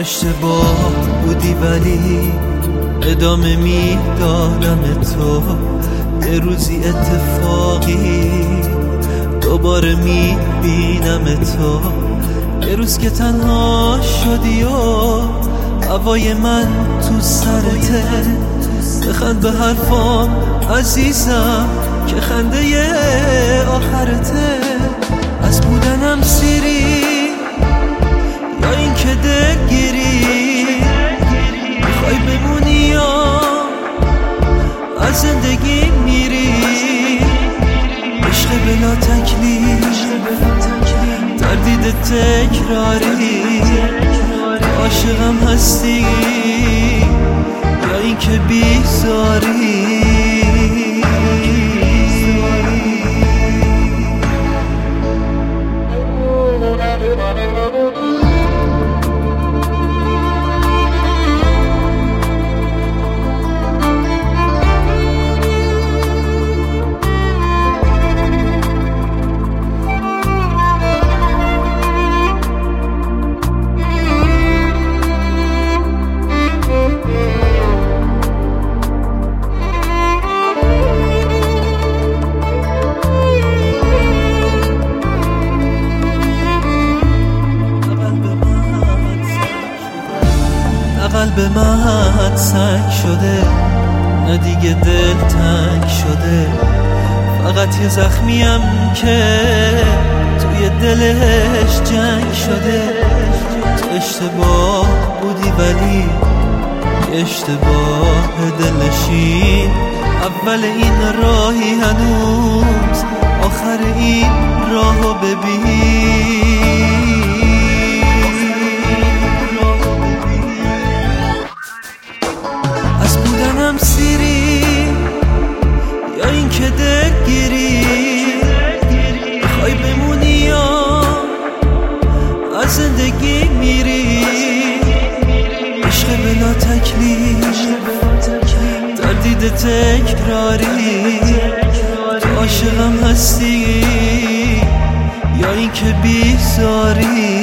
اشتباه بودی ولی ادامه میدادم تو. یه روزی اتفاقی دوباره میبینم تو. یه روز که تنها شدی و هوای من تو سرته. بخند به حرفام عزیزم که خنده آخرته. از بودنم سیری یا این که دلگیری، میخوای بمونی یا از زندگی میری. عشق بلا تکلیف، تردید تکراری، عاشقم هستی یا این که بیزاری. قلب من سنگ شده، نه دیگه دل تنگ شده. فقط یه زخمیم که توی دلش جنگ شده. تو اشتباه بودی ولی اشتباه دلنشین. اول این راهی هنوز آخر این راهو ببین. سیری یا این که دلگیری، میخوای بمونی یا از زندگی میری. عشق بلا تکلیف، تردید تکراری، عاشقم هستی یا این که بیزاری.